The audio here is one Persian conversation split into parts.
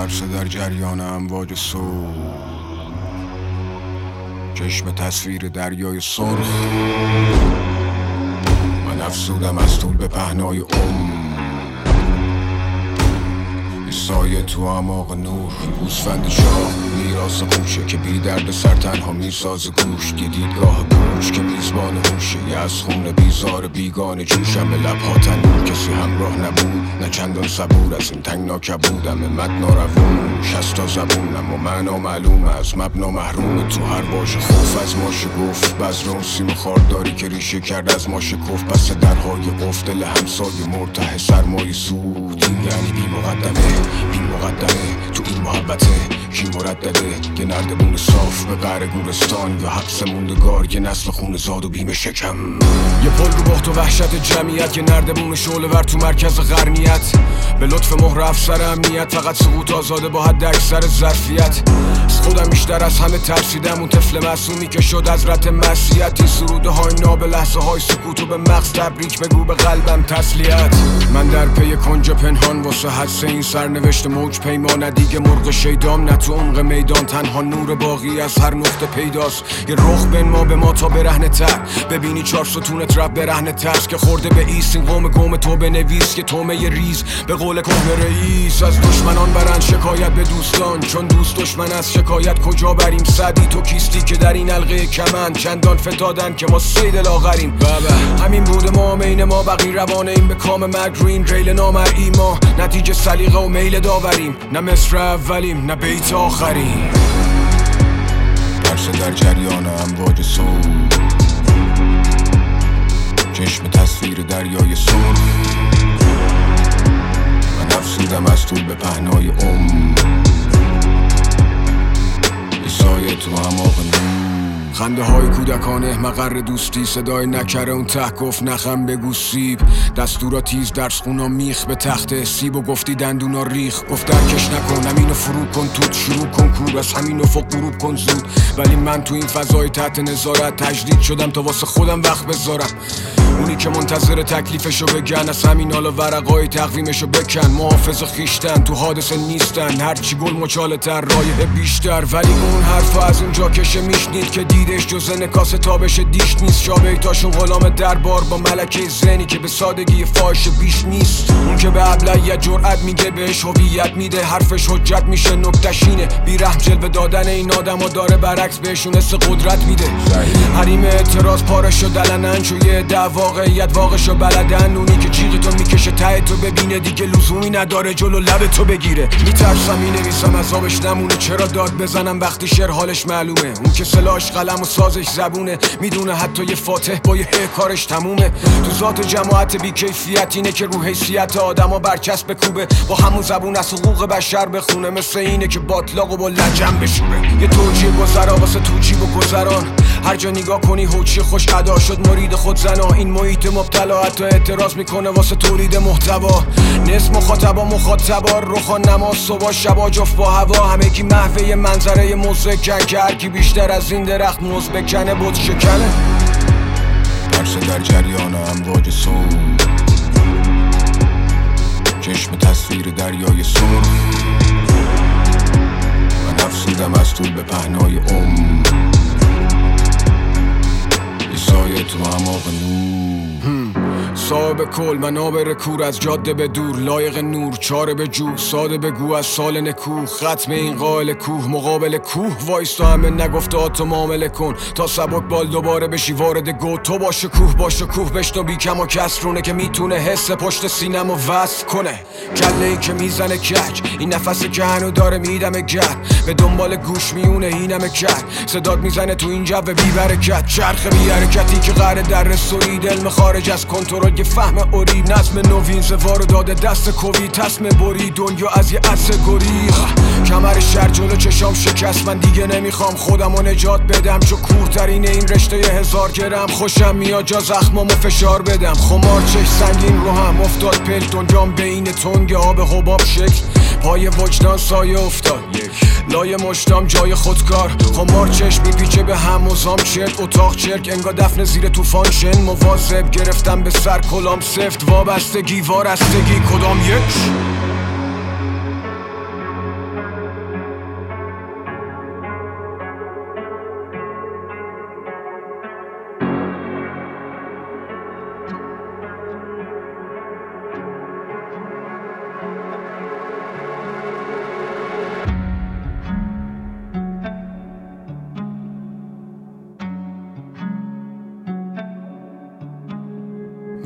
پرسه در جریان امواج صبح، چشم تصویر دریای سرخ. من افسودم از طول به پهنای سایه تو اعماق نور. گوسفند شاه میراث کوچه که بی درد سر تنها میساز گوش. یه دیدگاه پوچ که میزبان هوشه، یه از خون بیزار بیگانه جوشم. به لبها تنور کسی همراه نبود، نه چندان صبور از این تنگنا کبودم. مد ناروون 60 تا زبونم و معنا معلومه، از مبنا محرومه. تو هر واژه خوف از ما شگفت، بذر سیم خارداری که ریشه کرد از ما شکفت. بس درهای قفل دل همسایه مرتاح سرمایه سود. این یعنی بی مقدمه تو این محبته کی مردده. یه نردبون صاف به قعر گورستان، یا حبس موندگار یه نسل خون زاد و بیم شکم. یه پل رو بخت و وحشت جمعیت، یه نردبون شعله ور تو مرکز قرنیت. به لطف مهر افسر امنیت، فقط سقوط آزاده با حد اکثر ظرفیت. از خودم بیشتر از همه ترسیدم، اون طفل معصومی که شد از رت معصیت. این سروده های ناب لحظه های سکوت و به مغز تبریک بگو، به قلبم تسلیت. من در پی کنج پنهان واسه حدس این سرنوشت موج پیما. ندیگه مرغ شیدام نه تو عمق میدان، تنها نور باقی از هر نقطه پیداست. یه رخ بین ما به ما تا برهنه تر، ببینی 4 ستونت رب برهنه ترس که خورده به ایست. این قوم تو بنویس که تومه ریز به قول کهنه رئیس. از دشمنان برن شکایت به دوستان، چون دوست دشمن از شکایت کجا بریم. سعدی تو کیستی که در این حلقه کمند چندان فتادن که ما صید لاغریم. بابا همین بود ما، مین ما بقی روانه این به کام مرگ رو این ریل نامرئی. ما نتیجه سلیقه و میل داوریم، نه مصر اولیم نه بیت آخریم. پرسه در جریان امواج صبح، چشم تصویر دریای سرخ. من افسودم از طول به پهنای یه سایه تو اعماق نور. خنده های کودکانه مقر دوستی، صدای نکره اون ته گفت نخم بگو سیب. دستورا تیز درس خونا میخ به تخت سیب و گفتی دندونا ریخ. گفت درکش نکن همینو فرو کن، توت شروع کن کور از همین افق غروب کن زود. ولی من تو این فضای تحت نظارت تجدید شدم تا واسه خودم وقت بذارم. اونی که منتظر تکلیفشو بگن، از همین حالا ورقای تقویمشو بکن. محافظ خیشتن تو حادثه نیستن، هرچی گل مچاله تر رایه بیشتر. ولی اون حرفا از اونجا کشه میشنید که دیدش جز نکاس تابش دیش نیست. شابیتاشون غلام دربار با ملکه زنی که به سادگی فاحش بیش نیست. اون که به ابلهیت جرأت میگه بهش هویت میده، حرفش حجت میشه نکتشینه. بیرحم جلوه دادن این آدما داره برعکس بهشون حس قدرت میده. حریم اعتراض پارشو دلنن، چو یه واقعیت واقعشو بلدن. اونی که جیغ تو میکشه ته تو ببینه، دیگه لزومی نداره جلو لب تو بگیره. میترسم مینویسم عذابش نمونه، چرا داد بزنم وقتی شعر حالش معلومه. اون که سلاحش قلم و سازش زبونه، میدونه حتی یه فاتح با یه کارش تمومه. تو ذات جماعت بیکیفیت اینه که رو حیثیت آدما برچسب بکوبه، با همون زبون از حقوق بشر بخونه. مثل اینه که باطلاق و با لجن بشوره. یه توجیه گذرا واسه توجی و گذران، هر جا نگاه کنی هوچی خوش ادا شد مرید خود زنا. این محیط مبتلا حتی اعتراض میکنه واسه تولید محتوا. نصف مخاطبا رخا نماز صبح شبا جفت با هوا. همگی محوه منظره مزکن که هرکی بیشتر از این درخت موز بکنه بود شکنه. پرسه در جریان امواج صبح، چشم تصویر دریای سرخ. من افسودم از طول به پهنای یه سایه تو اعماق نور. صاحب کل منابر کور، از جاده به دور لایق نور. چاره به جو ساده بگو از سال نکوه، ختم این قائل کوه مقابل کوه. وایستا همه نگفتهاتو معامله کن، تا سبک بال دوباره بشی وارد گو. تو با شکوه بشنو بی کم و کسرونه، که میتونه حس پشت سینم و وصل کنه. کله ای که میزنه کج، این نفسی که هنو داره میدم گرد. به دنبال گوش میونه اینم کرد، صدات میزنه تو این جو بی برکت. چرخ بی حرکتی که قراره در رسوری، علم خارج از کنترل یه فهم اوری. نظم نوین زوارو داده دست کوی، تصمه بری دنیا از یه عدس گریخ. کمر شهر جلو چشام شکست، من دیگه نمیخوام خودمو نجات بدم. چو کورترین این رشته 1000 گرم، خوشم میاد جا زخمامو فشار بدم. خمار چش سنگین رو هم افتاد پل، دنیام بین تنگ آب حباب شکل. پای وجدان سایه افتاد، لای مشتام جای خودکار. خمار چشم میپیچه به هم و زام چرک، اتاق چرک انگا دفن زیر طوفان شن. مواظب گرفتم به سر کلام سفت، وابستگی وارستگی کدام یک.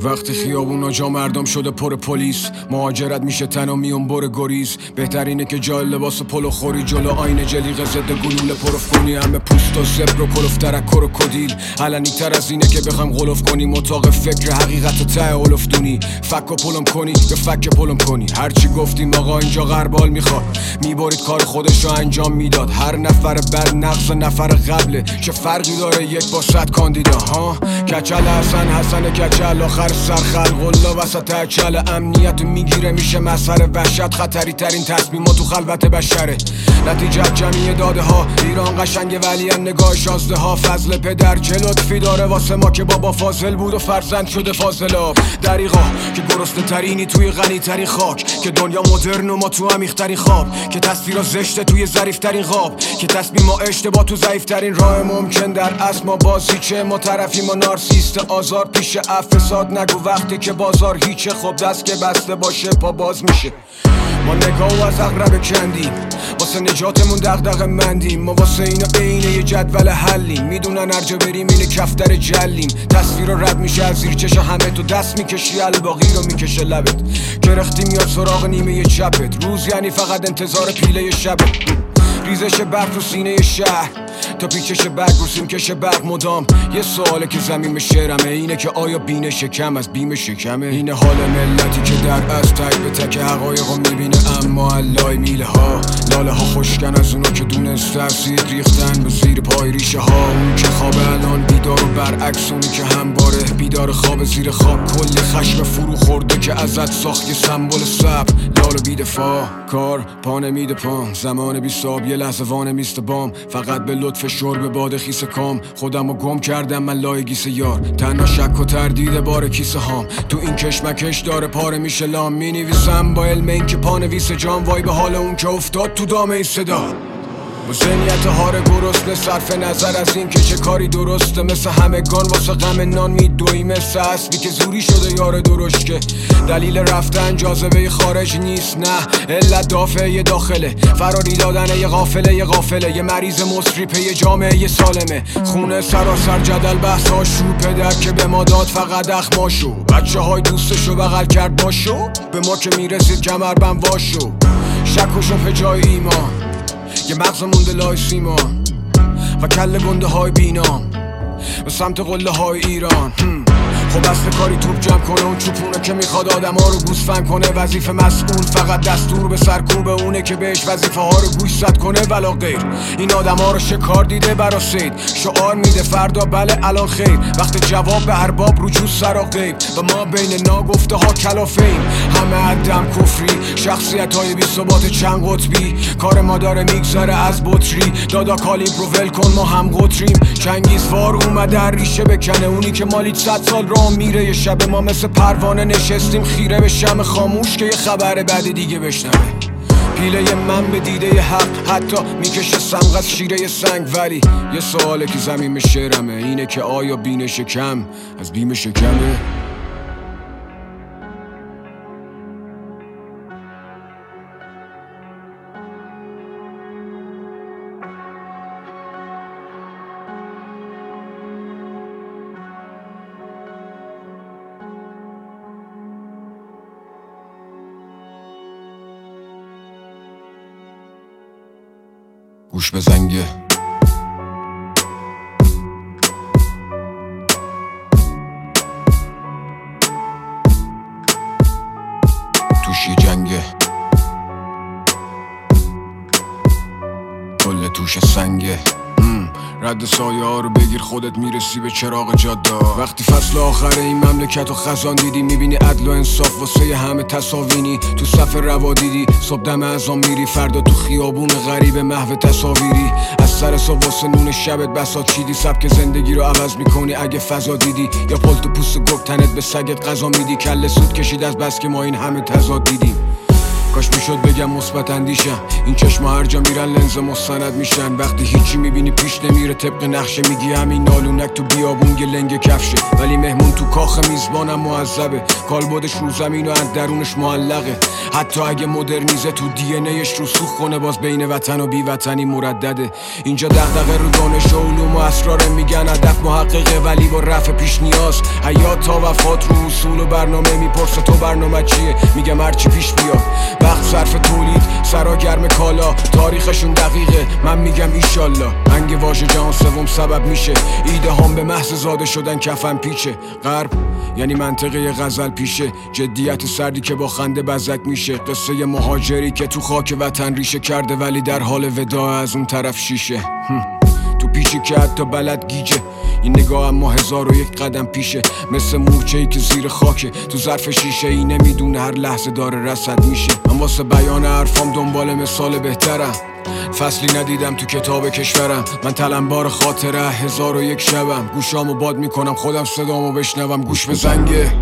وقتی خیابونا جا مردم شده پر پلیس، مهاجرت میشه تنها میون بر گریز. بهترینه که جای لباس پلو خوری جلو آینه جلیقه ضد گلوله پروف کنی. همه پوست و زبر و کلوف ترکر و کدیل. علنی تر از اینه که بخوام غلوف کنی. اتاق فکر حقیقت ته اولفدونی. فک و پلم کنی یا فک پلم کنی. هرچی گفتیم آقا اینجا غربال میخواد. میبارید کار خودشو انجام میداد. هر نفر بر نقص نفر قبله. چه فرقی داره یک با 100 کاندیدا ها؟ کچل حسن کچل آخر سرخلق الله وسط اچل. امنیت میگیره میشه مسخره. وحشت خطری ترین تصمیم تو خلوت بشره. نتیجه جمعی داده ها. ایران قشنگه ولی نگاه شازده ها. فضل پدر چه لطفی داره واسه ما که بابا فاضل بود و فرزند شده فاضلاب. دریغا که گرسنه ترینی توی غنی ترین خاک. که دنیا مدرن و ما تو عمیق ترین خواب. که تصویرا زشته توی ظریف ترین خواب. که تصمیم ما اشتباه تو ضعیف ترین راه ممکن. در اصل ما بازیچه ما طرفی ما نارسیست آزار پیش افساد. نگو وقتی که بازار هیچه. خب دست که بسته باشه پا باز میشه. ما نگاهو از اغرب کندیم. واسه نجاتمون دغدغه مندیم. ما واسه اینا عین یه جدول حلیم. میدونن هر جا بریم اینه کفتر جلیم. تصویر رو رد میشه از زیر چش همه. تو دست میکشی الباقی رو میکشه لبت. کرختی میاد سراغ نیمه چپت. روز یعنی فقط انتظار پیله شبت. ریزش برق رو سینه شهر تا پیچش برق رو سیمکش برق مدام. یه سواله که زمین به شعرمه. اینه که آیا بینه شکم از بیم شکمه؟ اینه حال ملتی که در از تک به تک حقایقو میبینه. اما علای میله ها لاله ها خوشگن از اونو که دونست ترسید ریختن به زیر پای ریشه ها. اون که خواب الان بیدار و برعکس اونی که همباره بیدار خواب زیر خواب. کلی خشم فرو خورده که ازت ساخت یه سمبل صبر. لال و بیدفاع کار پا نمیده پام. زمان بیستاب یه لحظه وانه میست بام. فقط به لطف شرب باد خیس کام. خودمو گم کردم من لای گیس یار. تنها شک و تردید بار کیسه هام. تو این کشمکش داره پاره میشه لام. می نویسم با علم این که پانویس جام. وای به حال اون که افتاد تو دام این صدا. با ذهنیت هار گرسنه صرف نظر از این که چه کاری درسته. مثل همگان واسه غم نان میدویم. مثل اسبی که زوری شده یار درشکه. دلیل رفتن جاذبه خارج نیست نه علت دافعه داخله. فراری دادن یه قافله یه مریض مصری پی جامعه سالمه. خونه سراسر جدل بحثاشو. پدر که به ما داد فقط اخماشو. بچه های دوستشو بغل کرد باشو. به ما که میرسید کمربند واشو. شک و شبه جای ایمان. یه مغز مونده لای سیمان و کل گنده های بینام به سمت قله های ایران. خب اصل کاری توپ جمع کنه. اون چوپونه که میخواد آدم ها رو گوسفند کنه. وظیفه مسئول فقط دستور به سرکوب اونه که بهش وظیفه ها رو گوش زد کنه ولا غیر. این آدم ها رو شکار دیده برا سید. شعار میده فردا بله الان خیر. وقت جواب به ارباب رجوع سرا غیب. و ما بین ناگفته ها کلافیم. همه عدم کفری شخصیت های بی ثبات چند قطبی. کار ما داره میگذره از بطری. دادا کالیبرو ول کن ما هم قطریم. چنگیزوار اومده ریشه بکنه. اونی که مالیت 100 سال راه میره. یه شب ما مثل پروانه نشستیم خیره به شمع خاموش که یه خبر بعد دیگه بشنوه. پیله من به دیده حق حتی میکشه سمغ از شیره سنگ. ولی یه سواله که زمین به شعرمه. اینه که آیا بینه شکم از بیم شکمه؟ گوش به زنگه توش یه جنگه. کل توش سنگه. رد سایه ها رو بگیر خودت میرسی به چراغ جاده. وقتی فصل آخر این مملکت و خزان دیدی. میبینی عدل و انصاف واسه همه تصاوینی. تو صف روا دیدی صبح دم اذان میری. فردا تو خیابون غریب محو تصاویری. از سر صبح واسه نون شبت بساط چیدی. سبک زندگی رو عوض میکنی اگه فضا دیدی. یا پلت و پوست گرگ تنت به سگت غذا میدی. کله سود کشید از بس که ما این همه تضاد دیدیم. کاش میشد بگم مثبت اندیشم. این چشما هر جا میرن لنز مستند میشن. وقتی هیچی میبینی پیش نمیره طبق نقشه، میگی همین نالونک تو بیابون لنگ کفشه، ولی مهمون تو کاخ میزبانم معذبه. کالبدش رو زمین و از درونش معلقه. حتی اگه مدرنیزه تو دی ان ایش رو سوخ کنه، باز بین وطن و بی وطنی مردده. اینجا دغدغه رو دانش و علوم و اسرار، میگن هدف محققه ولی با رفع پیش نیاز. حیات تا وفات رو اصول و برنامه، میپرسه تو برنامه چیه؟ میگم هرچی پیش بیاد. وقت صرف تولید، سرا گرم کالا، تاریخشون دقیقه، من میگم ایشالله. انگ واژه جهان سوم سبب میشه ایده هام به محض زاده شدن کفن پیچه. غرب یعنی منطقه غزل پیشه، جدیت سردی که با خنده بزک میشه. قصه مهاجری که تو خاک وطن ریشه کرده ولی در حال وداع از اون طرف شیشه. تو پیچی که حتی بلد گیجه، این نگاه اما 1001 قدم پیشه. مثل مورچه‌ای که زیر خاکه تو ظرف شیشه ای، نمیدونه هر لحظه داره رصد میشه. من واسه بیان حرفام دنبال مثال بهترم، فصلی ندیدم تو کتاب کشورم. من تلمبار خاطره 1001 شبم، گوشامو باد میکنم خودم صدامو بشنوم. گوش به زنگه